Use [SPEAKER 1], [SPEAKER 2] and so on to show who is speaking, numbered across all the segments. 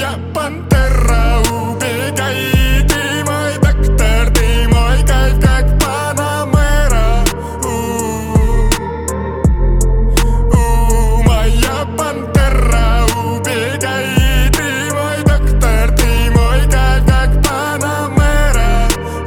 [SPEAKER 1] Моя пантера, убегай, ты мой доктор, ты мой кайф, как Панамера. Моя пантера, убегай, ты мой доктор, ты мой кайф, как Панамера.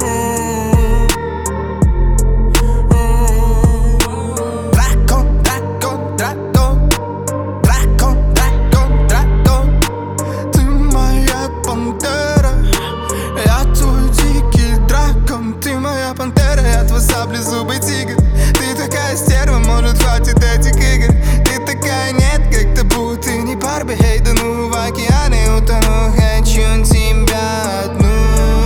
[SPEAKER 2] Дракон, дракон, дракон, дракон, дракон, дракон. Ты моя пантера, я твой дикий дракон. Ты моя пантера, я твой саблезубый тигр. Ты такая стерва, может хватит этих игр. Ты такая нет, как табу, ты не Барби, эй, да ну в океане утону. Хочу тебя одну,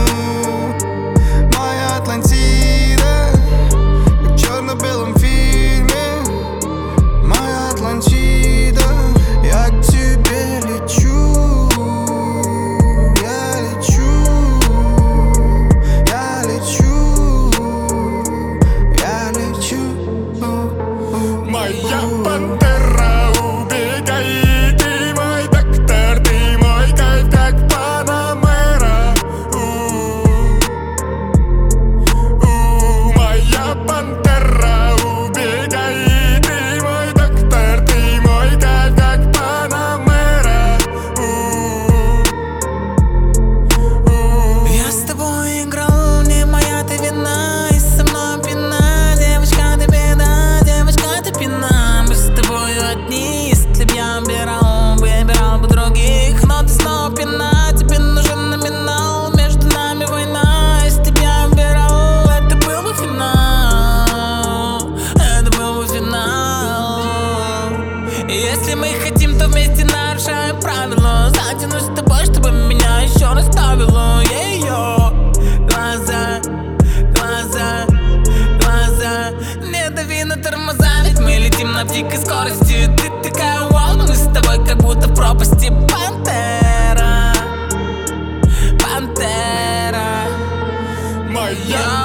[SPEAKER 2] моя Атлантида, как в черно-белом фильме. Моя Атлантида, я к тебе лечу, я лечу, я лечу, я лечу.
[SPEAKER 1] Моя пантера, убегай, ты мой доктор, ты мой кайф, как Панамера. Моя пантера, убегай, ты мой доктор, ты мой кайф, как Панамера.
[SPEAKER 3] Я с тобой играл, не моя ты вина, и со мной пина. Девочка, ты беда, девочка, ты пина. Мы с тобой одни, если б я выбирал бы других. Но ты снова пина, тебе нужен номинал. Между нами война, если б я выбирал, это был бы финал. Это был бы финал. И если мы хотим, то вместе нарушаем правила. Затянусь с тобой, чтобы меня еще расставило. Глаза, глаза, глаза, не дави на тормоза, ведь мы летим на дикой скорости. Ты такая вау, мы с тобой как будто в пропасти. Пантера, пантера,
[SPEAKER 1] Моя